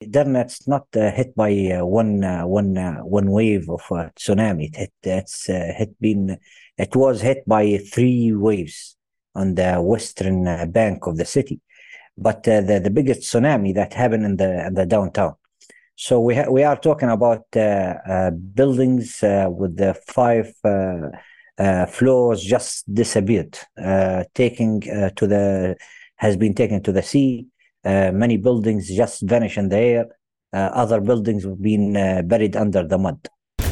Darna's not hit by one wave of tsunami. It was hit by three waves on the western bank of the city. But the biggest tsunami that happened in the downtown. So we are talking about buildings with the five floors just disappeared, has been taken to the sea. Many buildings just vanish in the air. Other buildings have been buried under the mud.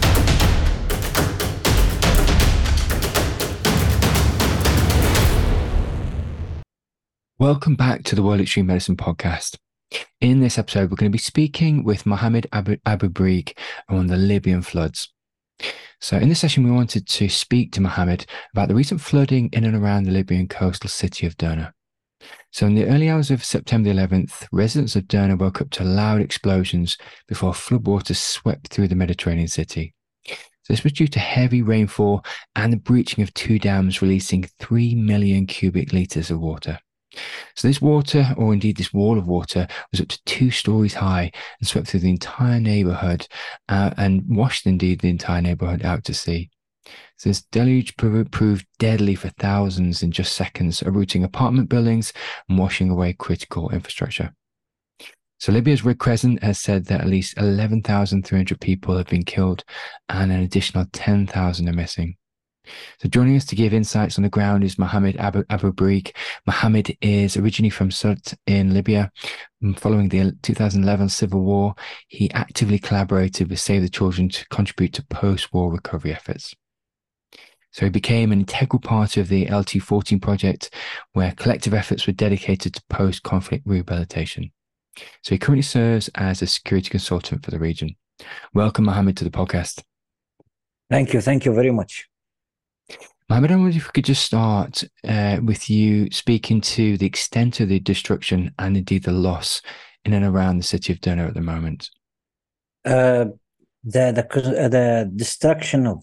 Welcome back to the World Extreme Medicine podcast. In this episode, we're going to be speaking with Mohammed Abu Breek on the Libyan floods. So in this session, we wanted to speak to Mohammed about the recent flooding in and around the Libyan coastal city of Derna. So in the early hours of September 11th, residents of Derna woke up to loud explosions before floodwaters swept through the Mediterranean city. So this was due to heavy rainfall and the breaching of two dams, releasing 3 million cubic litres of water. So this water, or indeed this wall of water, was up to 2 stories high and swept through the entire neighbourhood and washed indeed the entire neighbourhood out to sea. So this deluge proved deadly for thousands in just seconds, uprooting apartment buildings and washing away critical infrastructure. So Libya's Red Crescent has said that at least 11,300 people have been killed and an additional 10,000 are missing. So joining us to give insights on the ground is Mohammed Abu Breek. Mohammed is originally from Sirte in Libya. Following the 2011 civil war, he actively collaborated with Save the Children to contribute to post-war recovery efforts. So he became an integral part of the LT14 project, where collective efforts were dedicated to post-conflict rehabilitation. So he currently serves as a security consultant for the region. Welcome, Mohammed, to the podcast. Thank you very much. Mohammed, I wonder if we could just start with you speaking to the extent of the destruction and indeed the loss in and around the city of Derna at the moment. The destruction of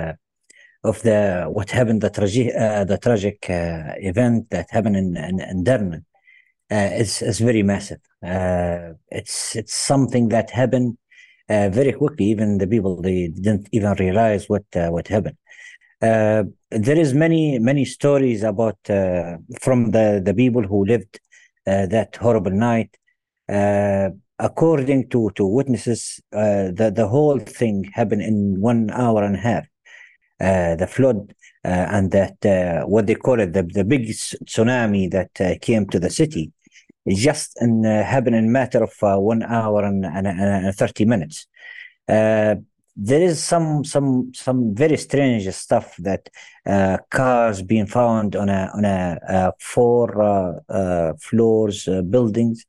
what happened, the tragic event that happened in Derna is very massive. It's something that happened very quickly. Even the people, they didn't even realize what happened. There is many stories about from the people who lived that horrible night. According to witnesses, the whole thing happened in 1 hour and a half. The flood and that what they call it, the big tsunami that came to the city, it just happened in a matter of 1 hour and 30 minutes. There is some very strange stuff that cars being found on a 4 floors buildings.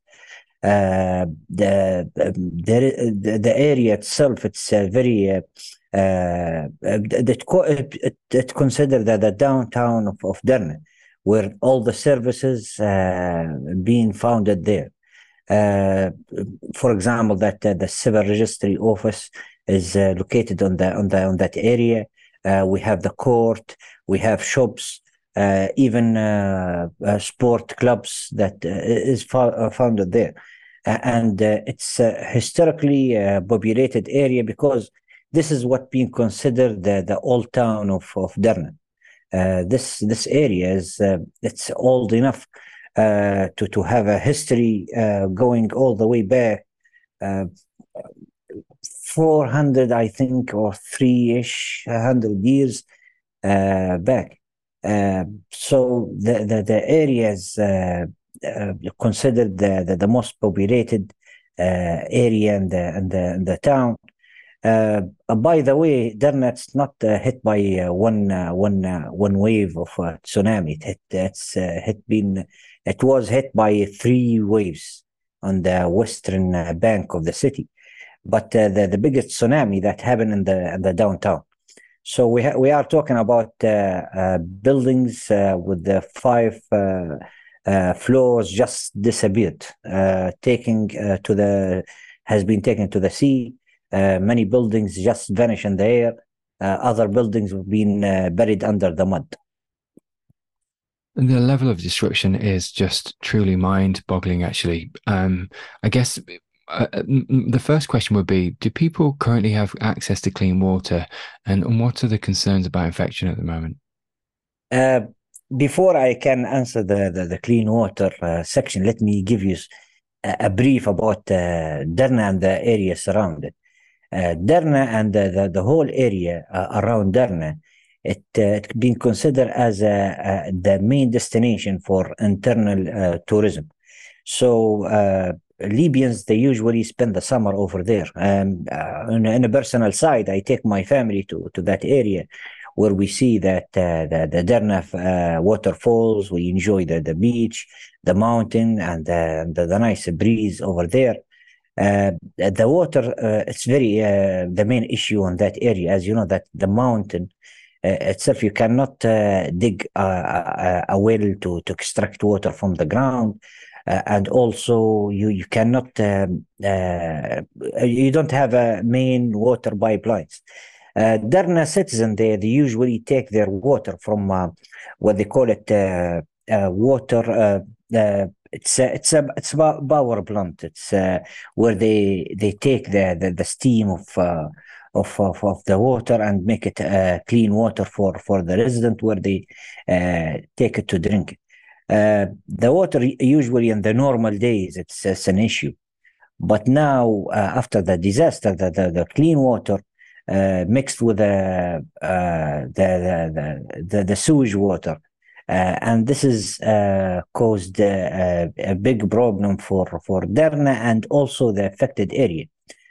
The area itself, it's very it considered that the downtown of Derna, where all the services being founded there. For example, that the civil registry office is located on that area. We have the court, we have shops, even sport clubs that is founded there, and it's a historically populated area, because this is what being considered the old town of Derna. This area is it's old enough to have a history going all the way back 400, I think, or 300 years back. So the area is considered the most populated area in the town. By the way, Derna's not hit by one wave of tsunami. It was hit by 3 waves on the western bank of the city. But the biggest tsunami that happened in the downtown. So we are talking about buildings with the 5 floors just disappeared, has been taken to the sea. Many buildings just vanish in the air. Other buildings have been buried under the mud. And the level of destruction is just truly mind-boggling, actually. I guess the first question would be, do people currently have access to clean water, and what are the concerns about infection at the moment? Uh, Before I can answer the clean water section, let me give you a brief about Derna and the area surrounded. Derna and the whole area around Derna, it's been considered as the main destination for internal tourism. So Libyans, they usually spend the summer over there. On a personal side, I take my family to that area where we see that the Derna waterfalls. We enjoy the beach, the mountain, and the nice breeze over there. The water, it's very the main issue on that area, as you know, that the mountain itself, you cannot dig a well to extract water from the ground. And also you cannot you don't have a main water pipelines. Derna citizen, they usually take their water from what they call it water. It's a power plant. It's where they take the steam of the water and make it clean water for the resident, where they take it to drink. The water usually in the normal days it's an issue, but now after the disaster, the clean water mixed with the sewage water, and this is caused a big problem for Derna and also the affected area.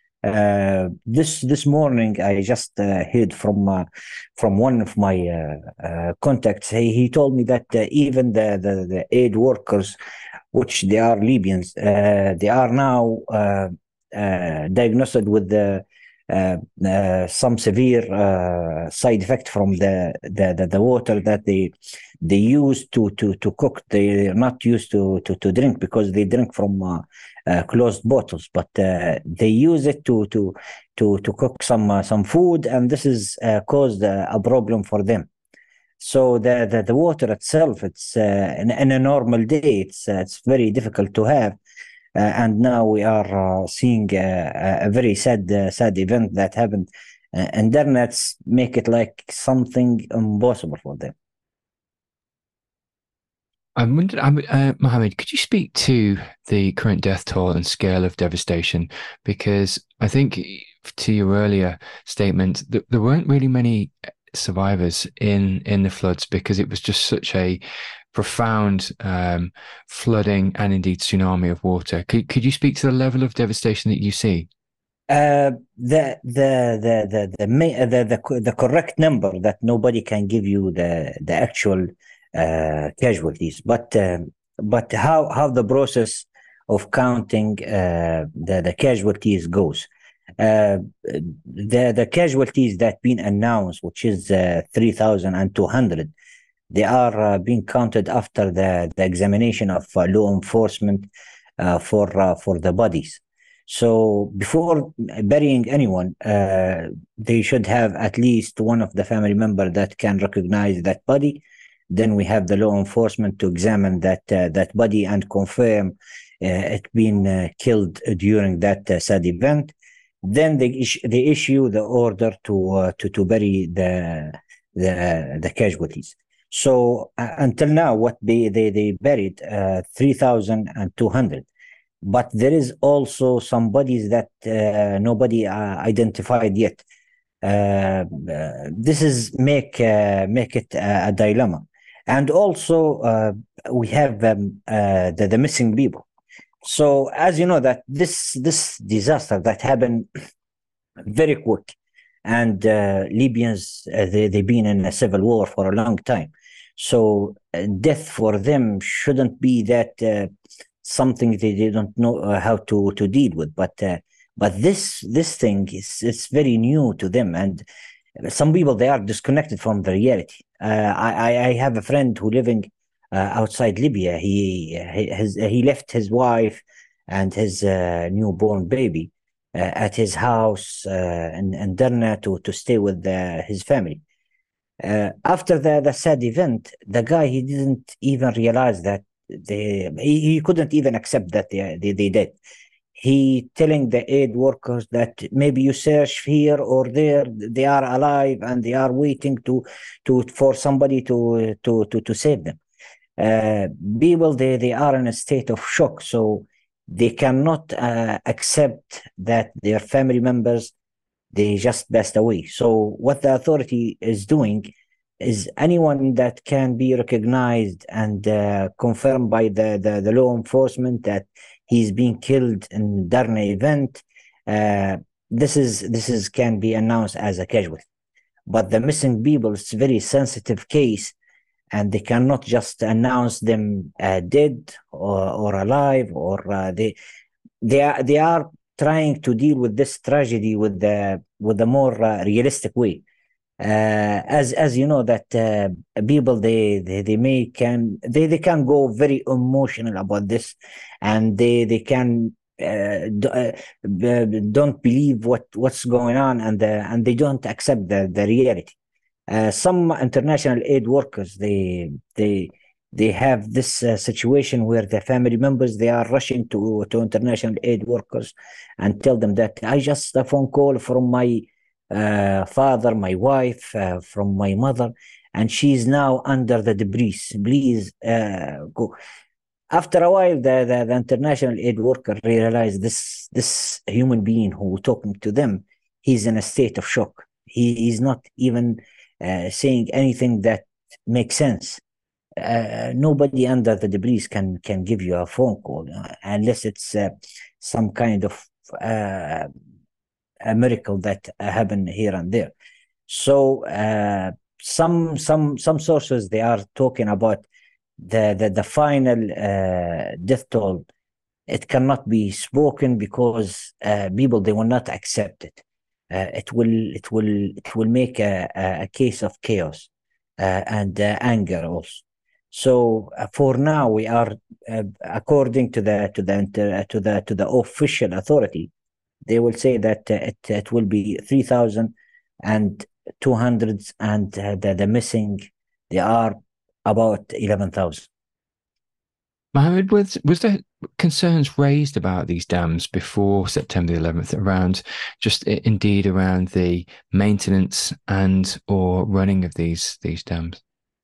This morning, I just heard from one of my contacts. He told me that even the aid workers, which they are Libyans, they are now diagnosed with some severe side effect from the water that they use to cook. They are not used to drink, because they drink from closed bottles, but they use it to cook some food, and this is caused a problem for them. So the water itself, it's in a normal day, it's very difficult to have. And now we are seeing a very sad event that happened, and then let's make it like something impossible for them. I wondered, Mohammed, could you speak to the current death toll and scale of devastation? Because I think, to your earlier statement, there weren't really many survivors in the floods, because it was just such a profound flooding and indeed tsunami of water. Could you speak to the level of devastation that you see? The correct number, that nobody can give you the actual casualties, but how the process of counting the casualties goes. The casualties that been announced, which is 3,200, they are being counted after the examination of law enforcement for the bodies. So before burying anyone, they should have at least one of the family member that can recognize that body. Then we have the law enforcement to examine that body and confirm it been killed during that sad event. Then they issue the order to bury the casualties. So until now, what they buried 3,200, but there is also some bodies that nobody identified yet. This is make it a dilemma. And also we have the missing people. So as you know, that this disaster that happened very quick, and Libyans, they've been in a civil war for a long time. So death for them shouldn't be that something they don't know how to deal with. But this thing is very new to them, and some people, they are disconnected from the reality. I have a friend who living outside Libya. He left his wife and his newborn baby at his house in Derna to stay with his family. After the sad event, the guy, he didn't even realize that he couldn't even accept that they did. he telling the aid workers that maybe you search here or there, they are alive and they are waiting for somebody to save them. Uh, People, they are in a state of shock, so they cannot accept that their family members, they just passed away. So what the authority is doing is anyone that can be recognized and confirmed by the law enforcement that he's being killed in Darna event, uh, this is can be announced as a casualty. But the missing people, it's a very sensitive case, and they cannot just announce them dead or alive, or they are trying to deal with this tragedy with a more realistic way. As you know that people, they can go very emotional about this, and they can don't believe what's going on, and they don't accept the reality. Some international aid workers, they have this situation where the family members, they are rushing to international aid workers and tell them that I just a phone call from my father, my wife, from my mother, and she's now under the debris. Please go. After a while, the international aid worker realized this human being who talking to them, he's in a state of shock. He's not even saying anything that makes sense. Nobody under the debris can give you a phone call unless it's some kind of a miracle that happened here and there. So some sources, they are talking about the final death toll. It cannot be spoken because people, they will not accept it. It will make a case of chaos and anger also. So for now, we are according to the official authority, they will say that it will be 3,200, and the missing, they are about 11,000. Mohammed, was there concerns raised about these dams before September the 11th around indeed around the maintenance and or running of these dams?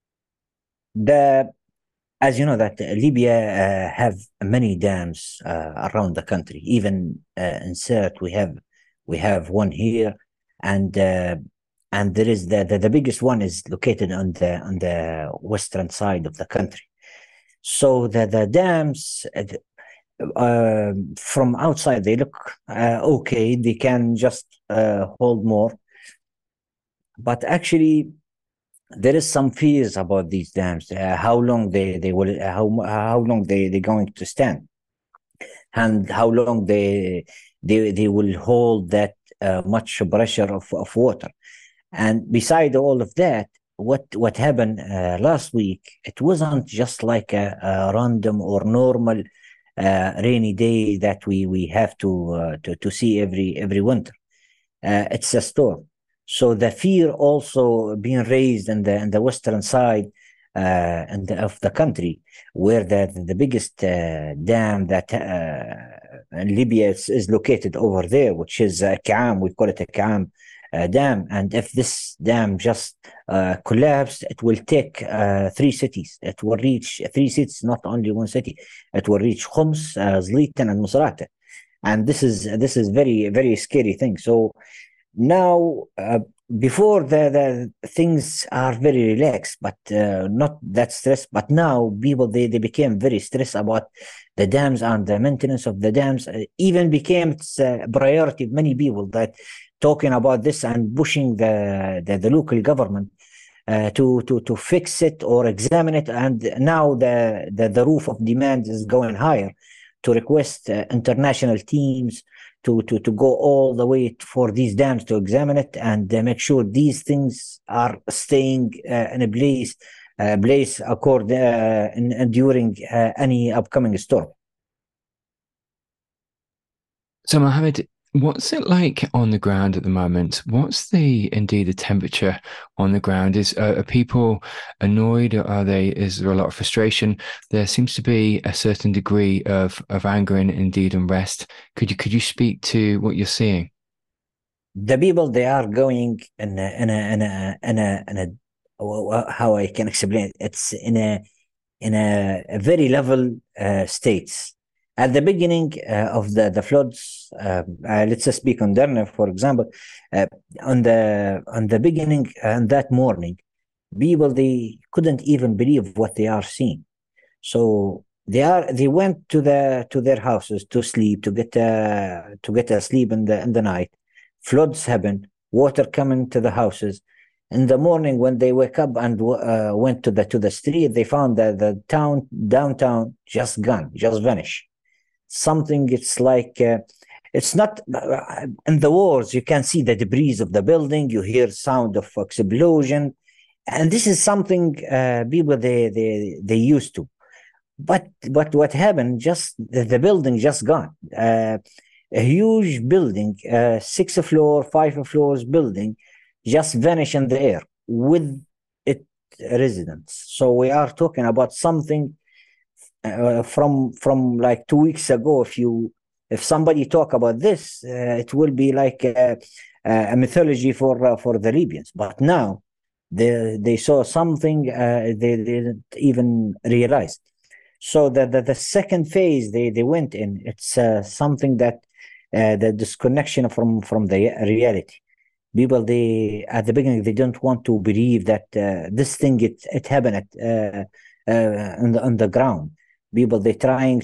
As you know that Libya have many dams around the country. Even in Sirte, we have one here, and there is the biggest one is located on the western side of the country. So the dams from outside, they look okay. They can just hold more, but actually there is some fears about these dams. How long they will how long they going to stand, and how long they will hold that much pressure of water. And beside all of that, what happened last week, it wasn't just like a random or normal rainy day that we have to see every winter. It's a storm. So the fear also being raised in the western side of the country, where the biggest dam that in Libya is located over there, which is Kaam. We call it a Kaam dam. And if this dam just collapsed, it will take 3 cities. It will reach 3 cities, not only one city. It will reach Homs, Zliten, and Musrata. And this is very, very scary thing. So now, before the things are very relaxed, but not that stressed. But now people, they became very stressed about the dams and the maintenance of the dams. Even became a priority of many people that talking about this and pushing the local government to fix it or examine it. And now the roof of demand is going higher to request international teams to go all the way for these dams to examine it and make sure these things are staying in a place during any upcoming storm. So, Mohammed, What's it like on the ground at the moment? What's the temperature on the ground? Are people annoyed? Is there a lot of frustration? There seems to be a certain degree of anger and indeed unrest. Could you speak to what you're seeing? The people, they are going how I can explain it. It's in a very level states. At the beginning of the floods, let's just speak on Derna, for example. Uh, on the beginning, and that morning, people, they couldn't even believe what they are seeing. So they went to their houses to sleep, to get a sleep in the night. Floods happen, water coming to the houses. In the morning, when they wake up and went to the street, they found that the downtown just gone, just vanished. Something, it's like it's not in the walls. You can see the debris of the building. You hear sound of explosion, and this is something people, they used to. But what happened? Just the building just gone. A huge building, 6 floor, 5 floors building, just vanish in the air with it residents. So we are talking about something from like 2 weeks ago. If somebody talk about this, it will be like a mythology for the Libyans. But now they saw something they didn't even realize. So the second phase they went in, it's something that the disconnection from the reality. People, they at the beginning, they don't want to believe that this thing, it happened on the ground. People, they trying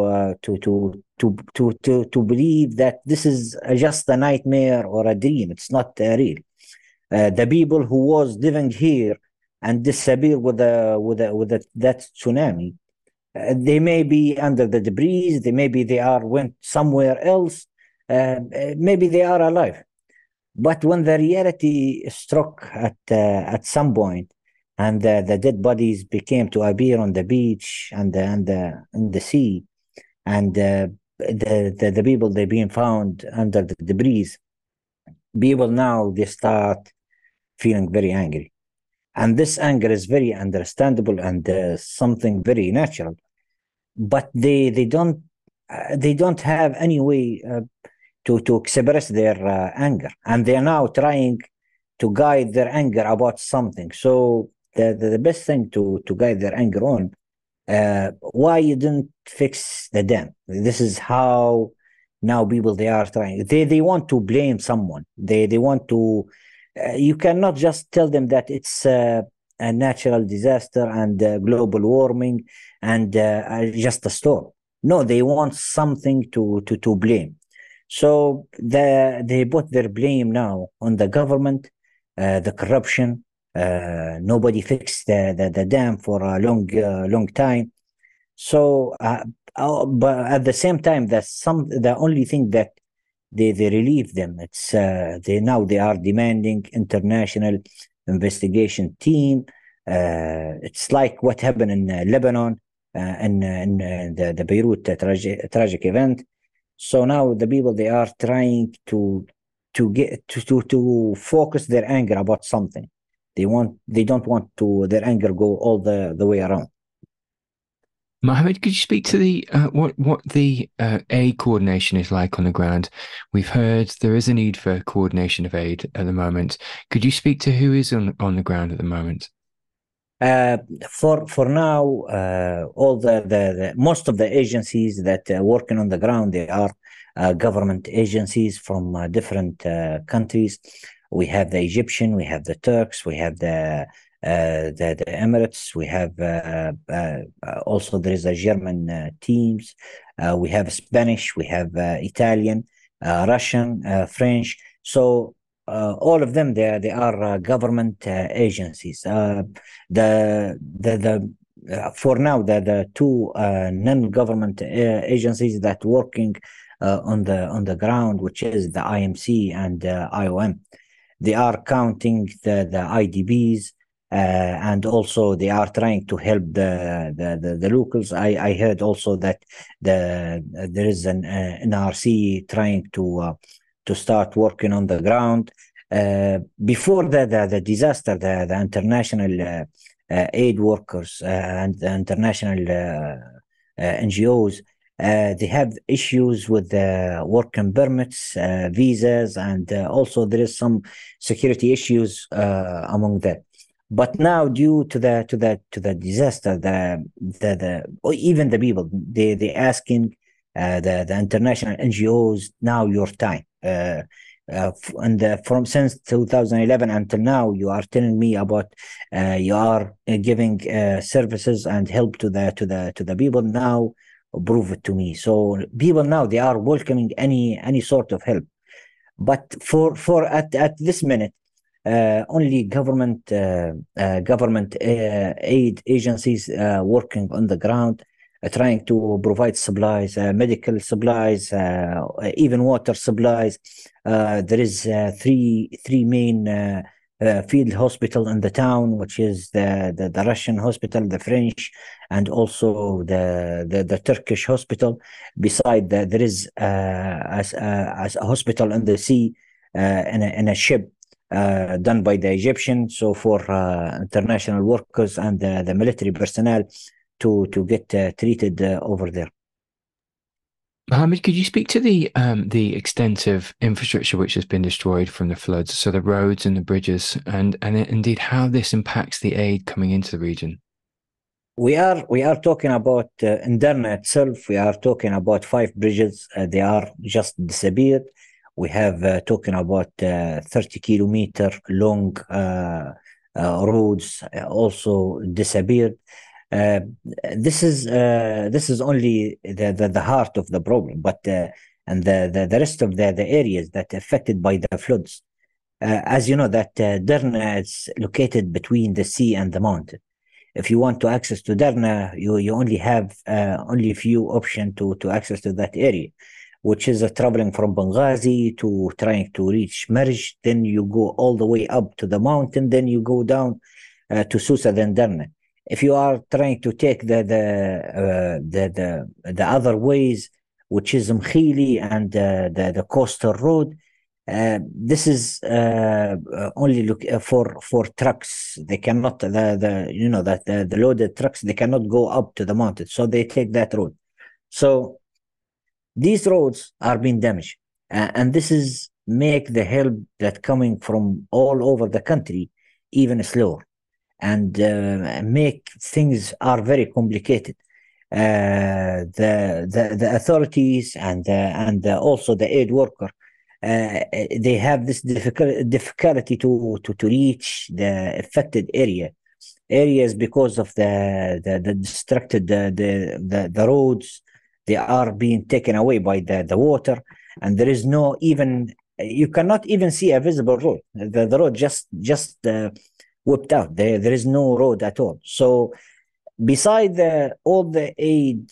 to believe that this is just a nightmare or a dream. It's not real. The people who was living here and disappear that tsunami, they may be under the debris. They went somewhere else. Maybe they are alive. But when the reality struck at some point, and the dead bodies became to appear on the beach and in the sea, and the people, they being found under the debris, people now, they start feeling very angry, and this anger is very understandable and something very natural. But they don't have any way to express their anger, and they are now trying to guide their anger about something. So the best thing to guide their anger on, why you didn't fix the dam? This is how now people, they are trying. They want to blame someone. They want to. You cannot just tell them that it's a natural disaster and global warming and just a storm. No, they want something to blame. So they put their blame now on the government, the corruption. Nobody fixed the dam for a long time. So, but at the same time, the only thing that they relieve them. It's they are demanding international investigation team. It's like what happened in Lebanon, in the Beirut tragic event. So now the people, they are trying to focus their anger about something. They don't want to their anger go all the way around. Mohammed, could you speak to the what the aid coordination is like on the ground? We've heard there is a need for coordination of aid at the moment. Could you speak to who is on the ground at the moment? For now, all the most of the agencies that are working on the ground, they are government agencies from different countries. We have the Egyptian, we have the Turks, we have the Emirates. We have also there is a German teams. We have Spanish. We have Italian, Russian, French. So all of them, they are government agencies. For now, the two non-government agencies that working on the ground, which is the IMC and IOM, they are counting the IDBs. and also they are trying to help the locals. I heard also that there is an NRC trying to start working on the ground. Before the disaster, the international aid workers and the international NGOs, they have issues with working permits, visas, and also there is some security issues among that. But now, due to the disaster, or even the people, they asking the international NGOs, now your time. And from since 2011 until now, you are telling me about you are giving services and help to the people. Now, prove it to me. So people now, they are welcoming any sort of help. But for at this minute, only government aid agencies working on the ground, trying to provide supplies, medical supplies, even water supplies. There is three main field hospital in the town, which is the Russian hospital, the French, and also the Turkish hospital. Beside that, there is as a hospital in the sea, in a ship done by the Egyptian. So for international workers and the military personnel to get treated over there. Mohammed, could you speak to the extensive infrastructure which has been destroyed from the floods, so the roads and the bridges, and indeed how this impacts the aid coming into the region? We are talking about in Derna itself. We are talking about 5 bridges. They are just disappeared. We have talking about 30-kilometer long roads also disappeared. This is only the heart of the problem, but and the rest of the areas that are affected by the floods. As you know, that Derna is located between the sea and the mountain. If you want to access to Derna, you only have only a few options to access to that area, which is traveling from Benghazi to trying to reach Marj. Then you go all the way up to the mountain. Then you go down to Susa, then Derna. If you are trying to take the other ways, which is Mkhili and the coastal road, this is only look for trucks. They cannot the loaded trucks, they cannot go up to the mountain, so they take that road. So these roads are being damaged, and this is make the help that coming from all over the country even slower, and make things are very complicated. The authorities and also the aid worker, they have this difficulty to reach the affected areas because of the destructed the roads. They are being taken away by the water, and there is no even, you cannot even see a visible road. The road just whipped out. There is no road at all. So beside all the aid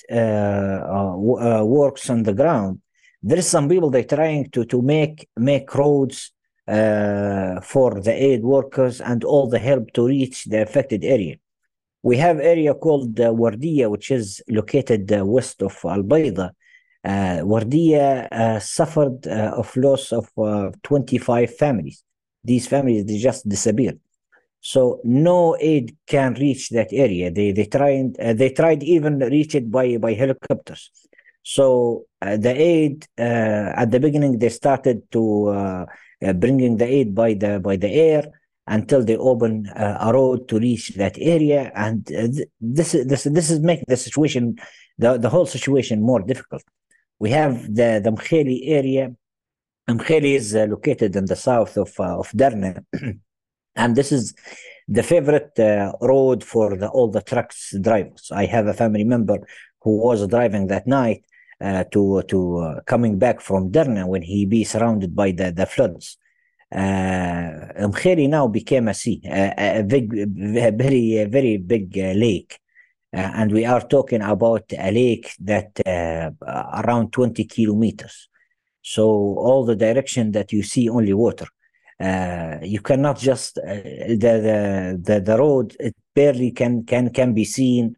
works on the ground, there is some people they're trying to make roads for the aid workers and all the help to reach the affected area. We have area called Wardiya, which is located west of Al Bayda. Wardiya suffered of loss of 25 families. These families, they just disappeared. So no aid can reach that area. They tried even reach it by helicopters. So the aid at the beginning, they started to bringing the aid by the air until they open a road to reach that area, and this is make the situation, the whole situation more difficult. We have the Mkheli area. Mkheli is located in the south of Derna. And this is the favorite road for all the trucks drivers. I have a family member who was driving that night to coming back from Derna when he be surrounded by the floods. Mkheli now became a sea, a very big lake. And we are talking about a lake that around 20 kilometers. So all the direction that you see only water. You cannot just the road. It barely can be seen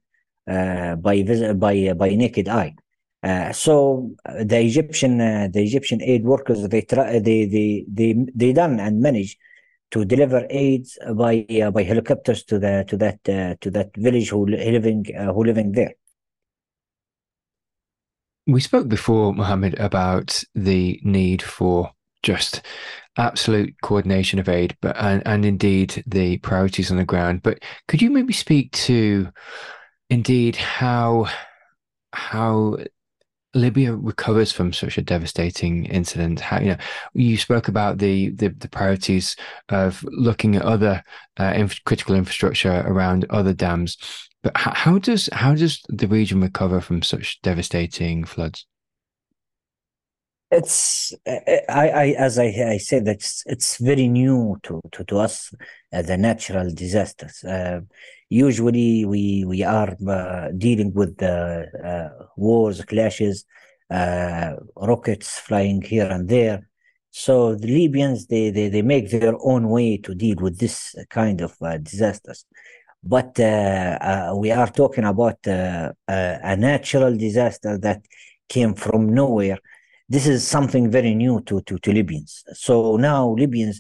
by naked eye. So the Egyptian aid workers, they done and managed to deliver aids by helicopters to that village who living there. We spoke before, Mohammed, about the need for just absolute coordination of aid, but and indeed the priorities on the ground. But could you maybe speak to indeed how Libya recovers from such a devastating incident? How, you spoke about the priorities of looking at other critical infrastructure around other dams, but how does the region recover from such devastating floods? It's as I said, it's very new to us, the natural disasters. Usually we are dealing with wars, clashes, rockets flying here and there. So the Libyans, they make their own way to deal with this kind of disasters. But we are talking about a natural disaster that came from nowhere. This is something very new to Libyans. So now Libyans,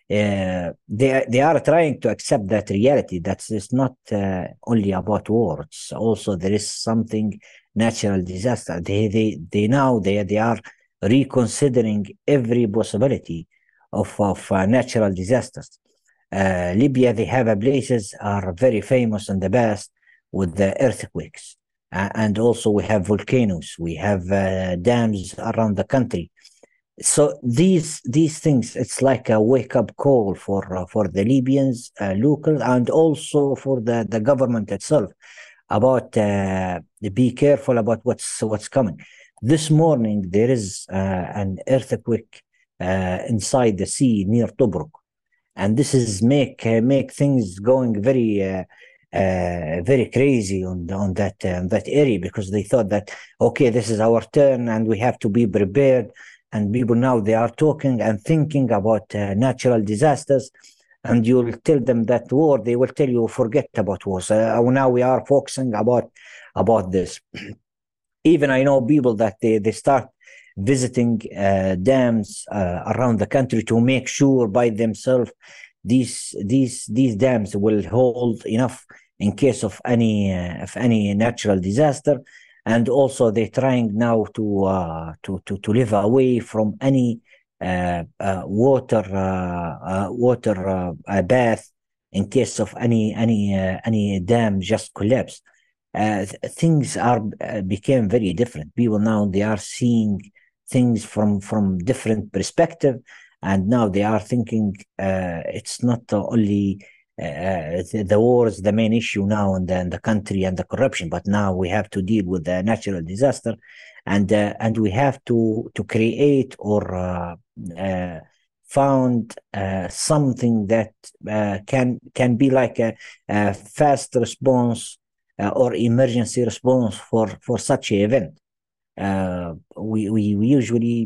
they are trying to accept that reality, that it's not only about war. It's also there is something natural disaster. They are reconsidering every possibility of natural disasters. Libya, they have places are very famous in the past with the earthquakes. And also we have volcanoes, we have dams around the country. So these things, it's like a wake up call for the Libyans, local, and also for the government itself about be careful about what's coming. This morning there is an earthquake inside the sea near Tobruk, and this is make things going very crazy on that area, because they thought that okay, this is our turn and we have to be prepared. And people now, they are talking and thinking about natural disasters, and you'll tell them that war, they will tell you forget about wars. Now we are focusing about this. Even I know people that they start visiting dams around the country to make sure by themselves these dams will hold enough in case of any natural disaster. And also they're trying now to live away from any water bath in case of any dam just collapse. Things are became very different. People now, they are seeing things from different perspective, and now they are thinking it's not only the war is the main issue now in the country and the corruption, but now we have to deal with the natural disaster, and we have to create or found something that can be like a fast response or emergency response for such an event. We usually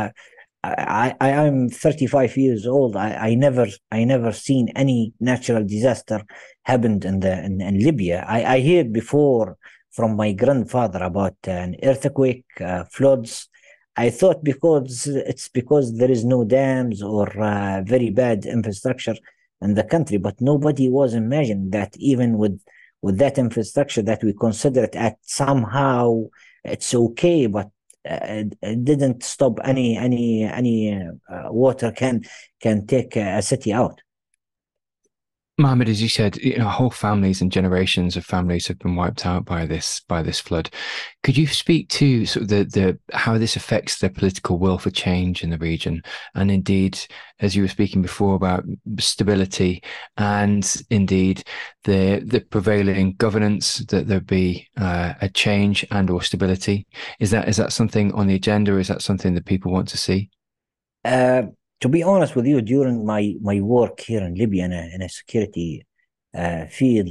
I'm 35 years old. I never seen any natural disaster happened in Libya. I heard before from my grandfather about an earthquake, floods. I thought because there is no dams or very bad infrastructure in the country, but nobody was imagining that even with that infrastructure that we consider it at somehow it's okay, but it didn't stop any water can take a city out. Mohammed, as you said, whole families and generations of families have been wiped out by this flood. Could you speak to sort of the how this affects the political will for change in the region, and indeed, as you were speaking before about stability, and indeed the prevailing governance, that there be a change and or stability? Is that something on the agenda, or is that something that people want to see? To be honest with you, during my work here in Libya in a security field,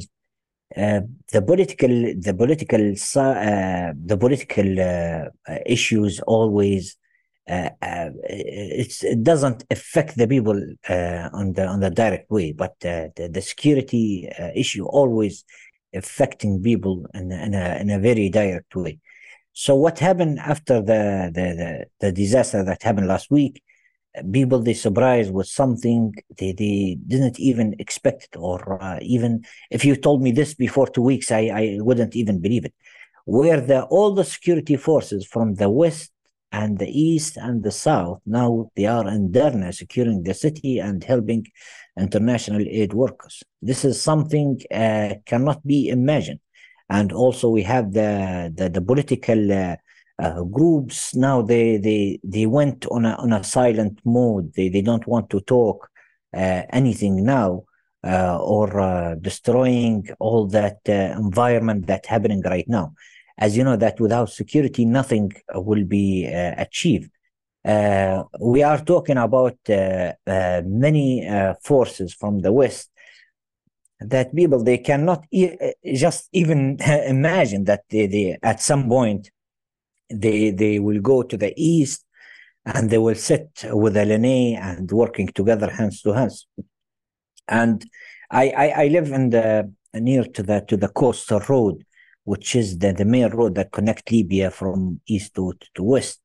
the political issues always it doesn't affect the people on the direct way, but the security issue always affecting people in a very direct way. So what happened after the disaster that happened last week? People they surprised with something they didn't even expect it, or even if you told me this before 2 weeks, I wouldn't even believe it. Where all the security forces from the west and the east and the south, now they are in Derna securing the city and helping international aid workers. This is something cannot be imagined. And also we have the political groups now. They went on a silent mode. They don't want to talk anything now, or destroying all that environment that's happening right now. As you know, that without security, nothing will be achieved. We are talking about many forces from the West that people they cannot just even imagine that they at some point they will go to the east and they will sit with LNA and working together hands to hands. And I live in the near to the coastal road, which is the main road that connect Libya from east to west.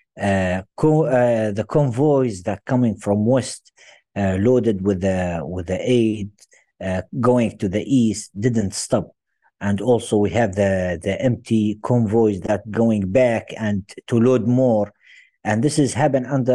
The convoys that coming from west, loaded with the aid, going to the east, didn't stop. And also we have the empty convoys that going back and to load more. And this is happened under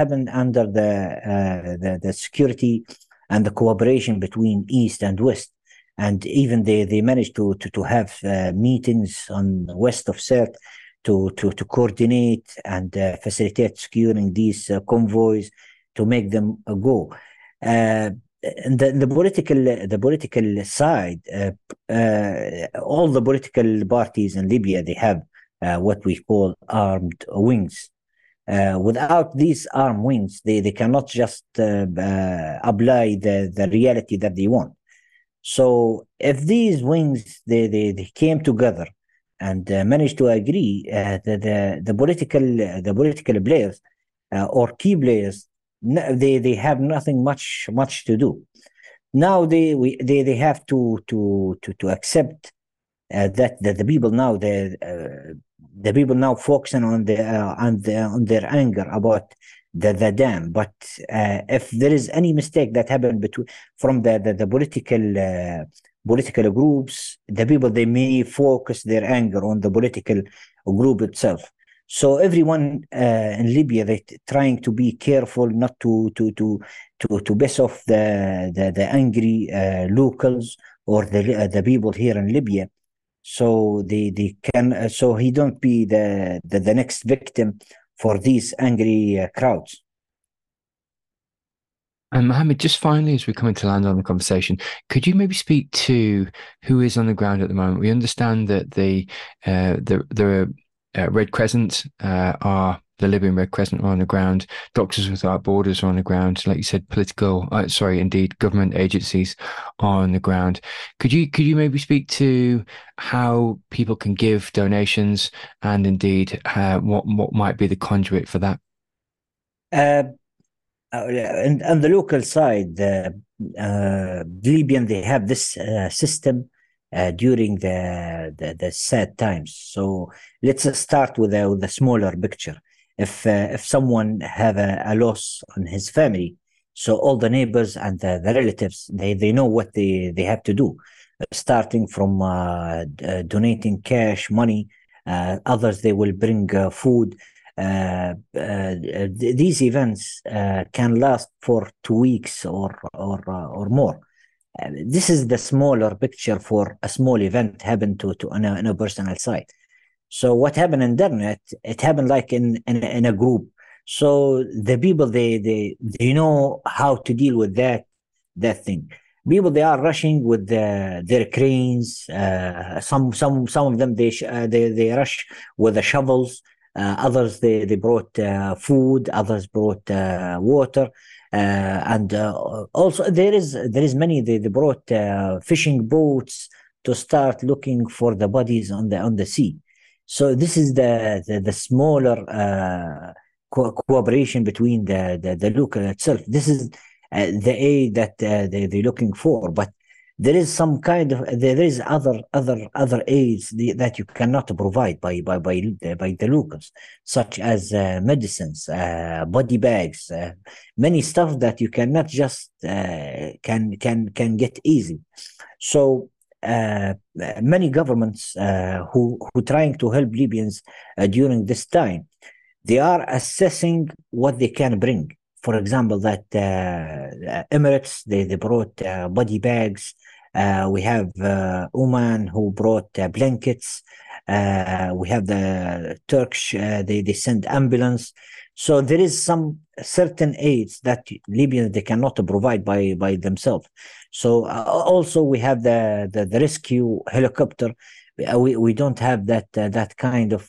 the security and the cooperation between east and west. And even they managed to have meetings on west of Sirte to coordinate and facilitate securing these convoys to make them go. And the political side, all the political parties in Libya, they have what we call armed wings. Without these armed wings, they cannot just apply the reality that they want. So if these wings they came together and managed to agree, the political players or key players, they have nothing much to do. Now they have to accept that the people now the people now focusing on their anger about the dam. But if there is any mistake that happened from the political groups, the people they may focus their anger on the political group itself. So everyone in Libya they trying to be careful not to piss off the angry locals or the people here in Libya. So they can so he don't be the next victim for these angry crowds. And Mohammed, just finally, as we're coming to land on the conversation, could you maybe speak to who is on the ground at the moment? We understand that the Red Crescent are the Libyan Red Crescent are on the ground. Doctors Without Borders are on the ground. Like you said, government agencies are on the ground. Could you maybe speak to how people can give donations and indeed what might be the conduit for that? On the local side, Libyan they have this system during the sad times. So let's start with the smaller picture. If someone have a loss on his family, so all the neighbors and the relatives they know what they have to do, starting from donating cash money. Others they will bring food. These events can last for 2 weeks or more. This is the smaller picture for a small event happened to on a personal side. So what happened in Derna, it happened like in a group. So the people they know how to deal with that thing. People they are rushing with their cranes. Some of them they rush with the shovels. Others they brought food. Others brought water. And also there is many they brought fishing boats to start looking for the bodies on the sea. So this is the smaller cooperation between the local itself. This is the aid that they're looking for, but there is some kind of there is other aids that you cannot provide by the locals, such as medicines, body bags, many stuff that you cannot just can get easy. So many governments who trying to help Libyans during this time, they are assessing what they can bring. For example, that Emirates, they brought body bags. We have Oman, who brought blankets. We have the Turkish, they send ambulance. So there is some certain aids that Libyans they cannot provide by themselves. So also we have the rescue helicopter. We don't have that kind of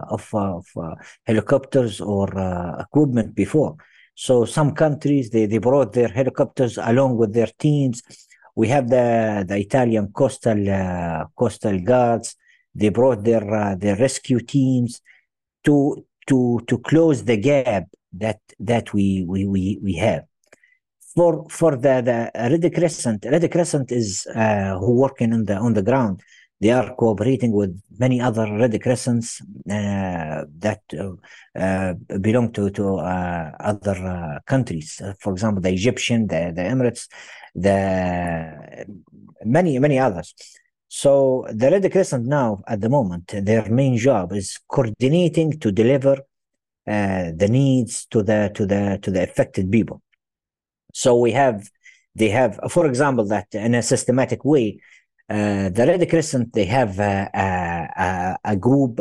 helicopters or equipment before. So some countries they brought their helicopters along with their teams. We have the Italian coastal guards. They brought their rescue teams to close the gap that we have. For the Red Crescent, Red Crescent is who working on the ground. They are cooperating with many other Red Crescents that belong to other countries. For example, the Egyptian, the Emirates, the many others. So the Red Crescent now, at the moment, their main job is coordinating to deliver the needs to the affected people. So they have, for example, that in a systematic way, the Red Crescent they have a group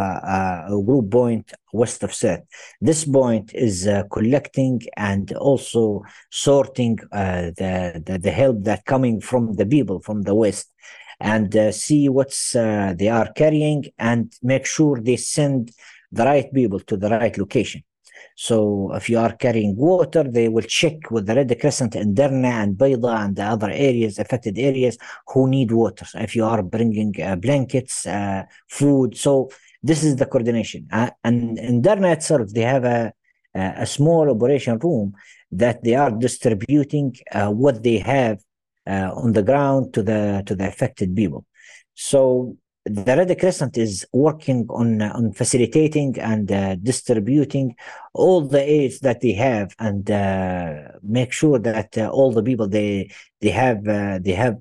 point west of Sirte. This point is collecting and also sorting the help that coming from the people from the west, and see what's they are carrying and make sure they send the right people to the right location. So if you are carrying water, they will check with the Red Crescent in Derna and Bayda and the other areas, affected areas, who need water. So if you are bringing blankets, food. So this is the coordination. And in Derna itself, they have a small operation room that they are distributing what they have on the ground to the affected people. So the Red Crescent is working on facilitating and distributing all the aids that they have, and make sure that all the people they have the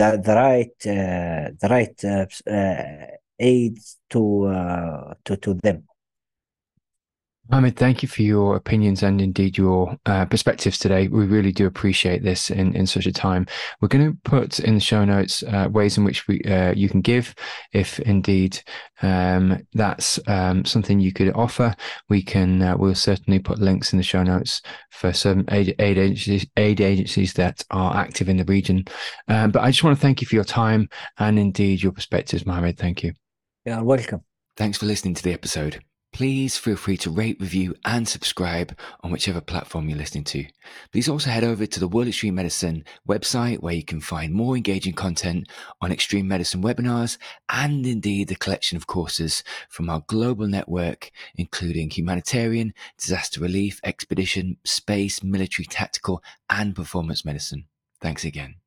right aids to them. Mohammed, thank you for your opinions and indeed your perspectives today. We really do appreciate this in such a time. We're going to put in the show notes ways in which you can give, if indeed that's something you could offer. We'll certainly put links in the show notes for some aid agencies that are active in the region. But I just want to thank you for your time and indeed your perspectives, Mohammed. Thank you. You're welcome. Thanks for listening to the episode. Please feel free to rate, review, and subscribe on whichever platform you're listening to. Please also head over to the World Extreme Medicine website, where you can find more engaging content on extreme medicine webinars and indeed the collection of courses from our global network, including humanitarian, disaster relief, expedition, space, military, tactical, and performance medicine. Thanks again.